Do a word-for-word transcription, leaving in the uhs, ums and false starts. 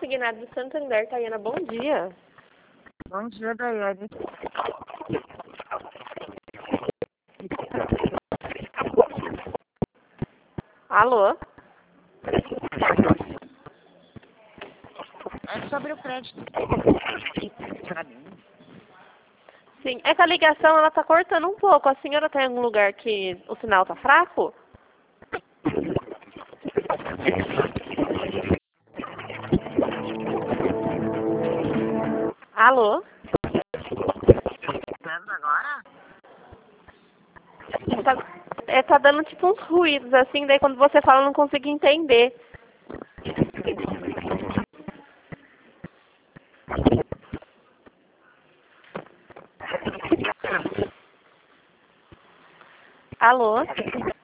Consignado do Santander, Tayana, bom dia. Bom dia, Daiane. Alô? É sobre o crédito. Pra mim. Sim, essa ligação ela tá cortando um pouco. A senhora tá em algum lugar que o sinal tá fraco? Alô? Vendo agora? Tá, é, tá dando tipo uns ruídos assim, daí quando você fala eu não consigo entender. Alô?